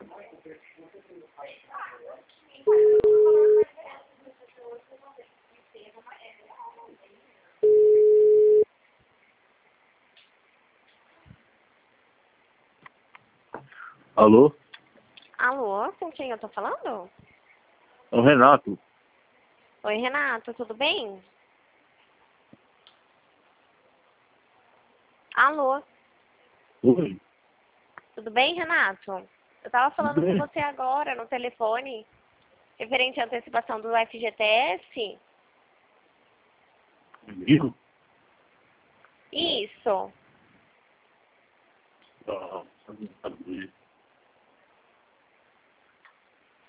Alô? Alô, com quem eu tô falando? É o Renato. Oi, Renato, tudo bem? Alô, Oi. tudo bem, Renato? Eu tava Tudo falando com bem? você agora no telefone, referente à antecipação do FGTS. Viu? Isso. Ah, não sabia.